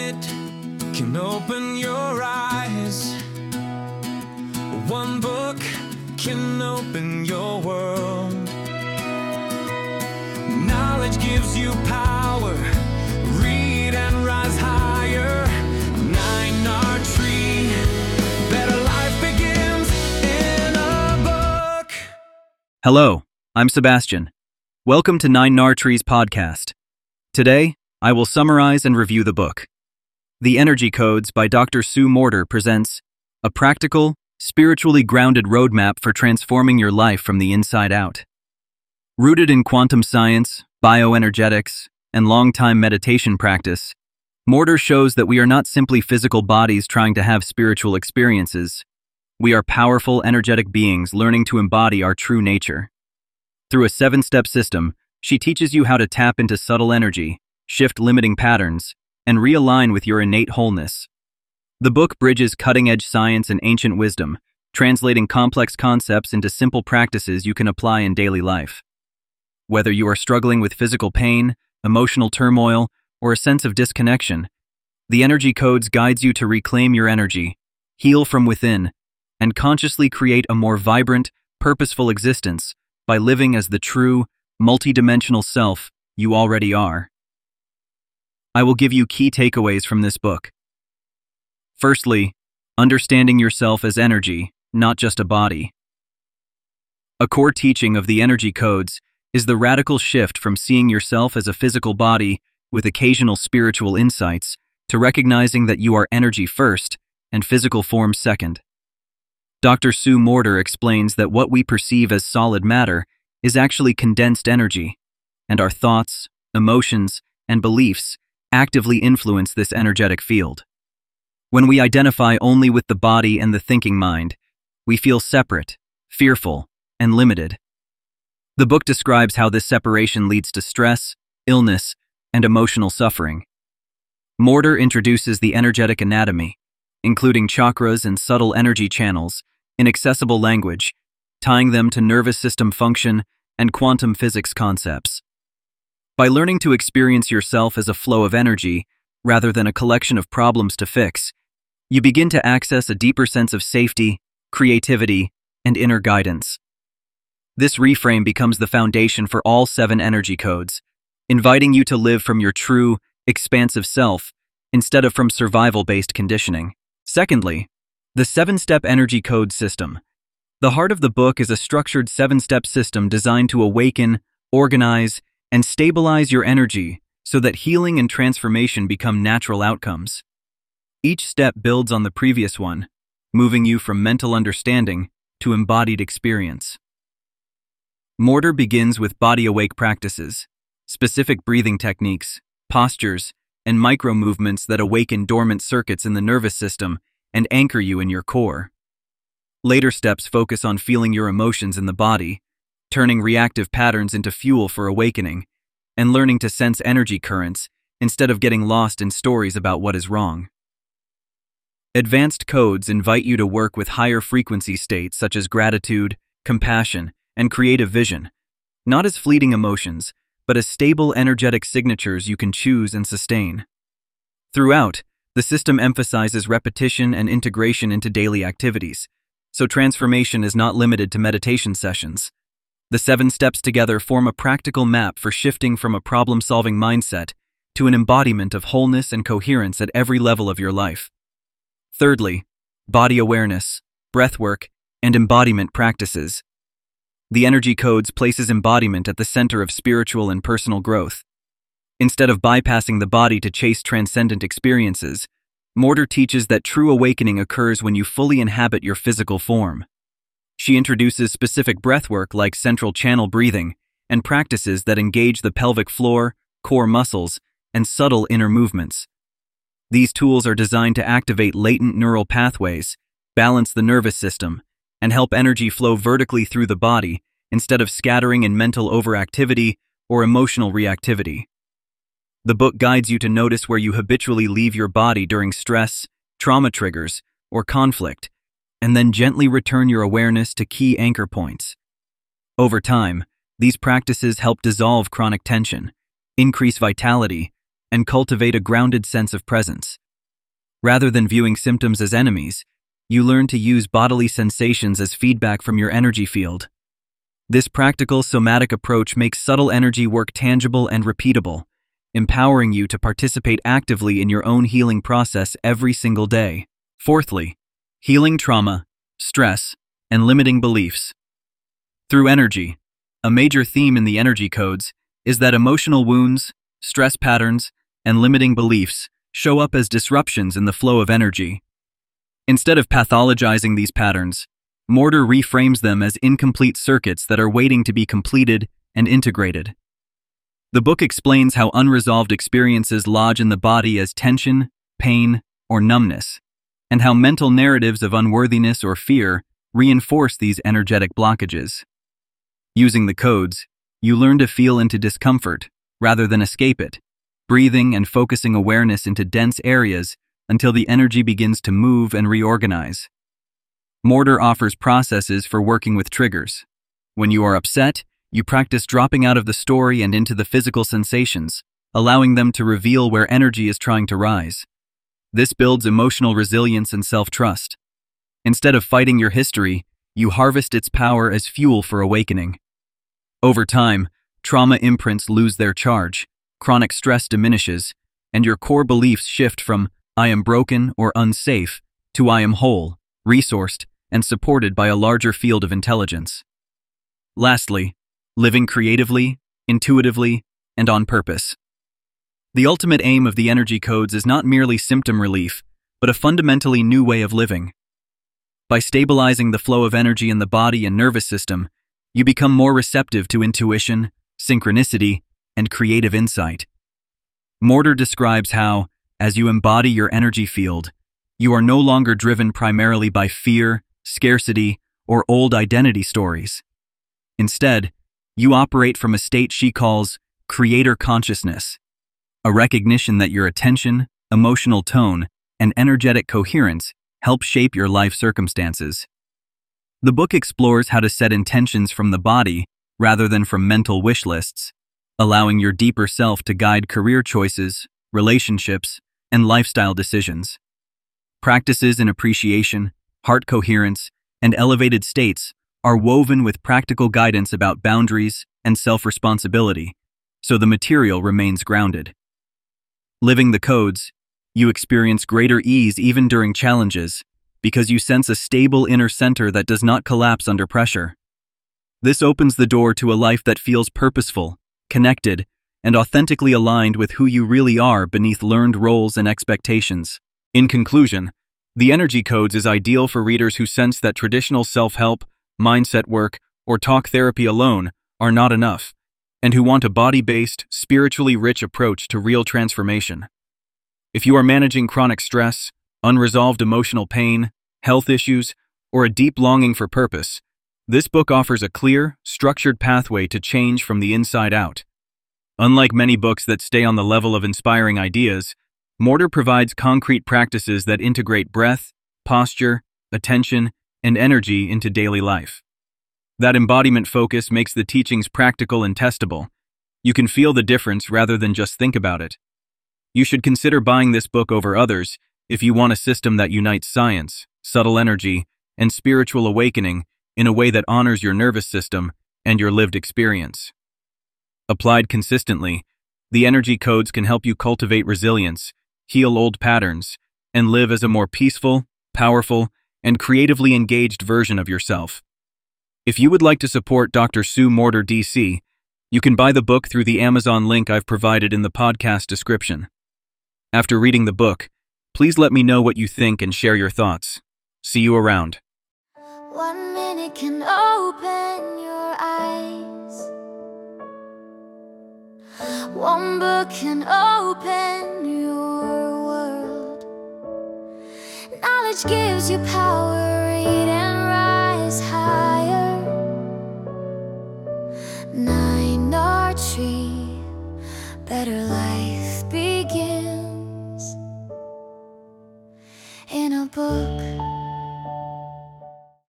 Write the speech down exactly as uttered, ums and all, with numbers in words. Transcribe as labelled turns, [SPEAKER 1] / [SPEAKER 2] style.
[SPEAKER 1] minute can open your eyes. One book can open your world. Knowledge gives you power. Read and rise higher. Nine Art Tree. Better life begins in a book.
[SPEAKER 2] Hello, I'm Sebastian. Welcome to Nine Nar Trees podcast. Today, I will summarize and review the book. The Energy Codes by Doctor Sue Morter presents a practical, spiritually grounded roadmap for transforming your life from the inside out. Rooted in quantum science, bioenergetics, and long-time meditation practice, Morter shows that we are not simply physical bodies trying to have spiritual experiences. We are powerful, energetic beings learning to embody our true nature. Through a seven-step system, she teaches you how to tap into subtle energy, shift limiting patterns, and realign with your innate wholeness. The book bridges cutting-edge science and ancient wisdom, translating complex concepts into simple practices you can apply in daily life. Whether you are struggling with physical pain, emotional turmoil, or a sense of disconnection, the Energy Codes guides you to reclaim your energy, heal from within, and consciously create a more vibrant, purposeful existence by living as the true, multidimensional self you already are. I will give you key takeaways from this book. Firstly, understanding yourself as energy, not just a body. A core teaching of the Energy Codes is the radical shift from seeing yourself as a physical body with occasional spiritual insights to recognizing that you are energy first and physical form second. Doctor Sue Morter explains that what we perceive as solid matter is actually condensed energy, and our thoughts, emotions, and beliefs actively influence this energetic field. When we identify only with the body and the thinking mind, we feel separate, fearful, and limited. The book describes how this separation leads to stress, illness, and emotional suffering. Morter introduces the energetic anatomy, including chakras and subtle energy channels, in accessible language, tying them to nervous system function and quantum physics concepts. By learning to experience yourself as a flow of energy, rather than a collection of problems to fix, you begin to access a deeper sense of safety, creativity, and inner guidance. This reframe becomes the foundation for all seven Energy Codes, inviting you to live from your true, expansive self instead of from survival-based conditioning. Secondly, the seven-step Energy Code system. The heart of the book is a structured seven-step system designed to awaken, organize, and stabilize your energy so that healing and transformation become natural outcomes. Each step builds on the previous one, moving you from mental understanding to embodied experience. Morter begins with body-awake practices, specific breathing techniques, postures, and micro-movements that awaken dormant circuits in the nervous system and anchor you in your core. Later steps focus on feeling your emotions in the body, turning reactive patterns into fuel for awakening, and learning to sense energy currents instead of getting lost in stories about what is wrong. Advanced codes invite you to work with higher frequency states such as gratitude, compassion, and creative vision, not as fleeting emotions, but as stable energetic signatures you can choose and sustain. Throughout, the system emphasizes repetition and integration into daily activities, so transformation is not limited to meditation sessions. The seven steps together form a practical map for shifting from a problem-solving mindset to an embodiment of wholeness and coherence at every level of your life. Thirdly, body awareness, breathwork, and embodiment practices. The Energy Codes places embodiment at the center of spiritual and personal growth. Instead of bypassing the body to chase transcendent experiences, Morter teaches that true awakening occurs when you fully inhabit your physical form. She introduces specific breathwork like central channel breathing and practices that engage the pelvic floor, core muscles, and subtle inner movements. These tools are designed to activate latent neural pathways, balance the nervous system, and help energy flow vertically through the body instead of scattering in mental overactivity or emotional reactivity. The book guides you to notice where you habitually leave your body during stress, trauma triggers, or conflict, and then gently return your awareness to key anchor points. Over time, these practices help dissolve chronic tension, increase vitality, and cultivate a grounded sense of presence. Rather than viewing symptoms as enemies, you learn to use bodily sensations as feedback from your energy field. This practical somatic approach makes subtle energy work tangible and repeatable, empowering you to participate actively in your own healing process every single day. Fourthly, healing trauma, stress, and limiting beliefs. Through energy, a major theme in the energy codes is that emotional wounds, stress patterns, and limiting beliefs show up as disruptions in the flow of energy. Instead of pathologizing these patterns, Morter reframes them as incomplete circuits that are waiting to be completed and integrated. The book explains how unresolved experiences lodge in the body as tension, pain, or numbness, and how mental narratives of unworthiness or fear reinforce these energetic blockages. Using the codes, you learn to feel into discomfort rather than escape it, breathing and focusing awareness into dense areas until the energy begins to move and reorganize. Morter offers processes for working with triggers. When you are upset, you practice dropping out of the story and into the physical sensations, allowing them to reveal where energy is trying to rise. This builds emotional resilience and self-trust. Instead of fighting your history, you harvest its power as fuel for awakening. Over time, trauma imprints lose their charge, chronic stress diminishes, and your core beliefs shift from "I am broken" or "unsafe" to "I am whole, resourced, and supported by a larger field of intelligence." Lastly, living creatively, intuitively, and on purpose. The ultimate aim of the energy codes is not merely symptom relief, but a fundamentally new way of living. By stabilizing the flow of energy in the body and nervous system, you become more receptive to intuition, synchronicity, and creative insight. Morter describes how, as you embody your energy field, you are no longer driven primarily by fear, scarcity, or old identity stories. Instead, you operate from a state she calls creator consciousness, a recognition that your attention, emotional tone, and energetic coherence help shape your life circumstances. The book explores how to set intentions from the body rather than from mental wish lists, allowing your deeper self to guide career choices, relationships, and lifestyle decisions. Practices in appreciation, heart coherence, and elevated states are woven with practical guidance about boundaries and self-responsibility, so the material remains grounded. Living the codes, you experience greater ease even during challenges, because you sense a stable inner center that does not collapse under pressure. This opens the door to a life that feels purposeful, connected, and authentically aligned with who you really are beneath learned roles and expectations. In conclusion, the Energy Codes is ideal for readers who sense that traditional self-help, mindset work, or talk therapy alone are not enough, and who want a body-based, spiritually rich approach to real transformation. If you are managing chronic stress, unresolved emotional pain, health issues, or a deep longing for purpose, this book offers a clear, structured pathway to change from the inside out. Unlike many books that stay on the level of inspiring ideas, Morter provides concrete practices that integrate breath, posture, attention, and energy into daily life. That embodiment focus makes the teachings practical and testable. You can feel the difference rather than just think about it. You should consider buying this book over others if you want a system that unites science, subtle energy, and spiritual awakening in a way that honors your nervous system and your lived experience. Applied consistently, the Energy Codes can help you cultivate resilience, heal old patterns, and live as a more peaceful, powerful, and creatively engaged version of yourself. If you would like to support Doctor Sue Morter D C, you can buy the book through the Amazon link I've provided in the podcast description. After reading the book, please let me know what you think and share your thoughts. See you around.
[SPEAKER 3] One minute can open your eyes. One book can open your world. Knowledge gives you power, read and rise higher. Nine R Tree, better life.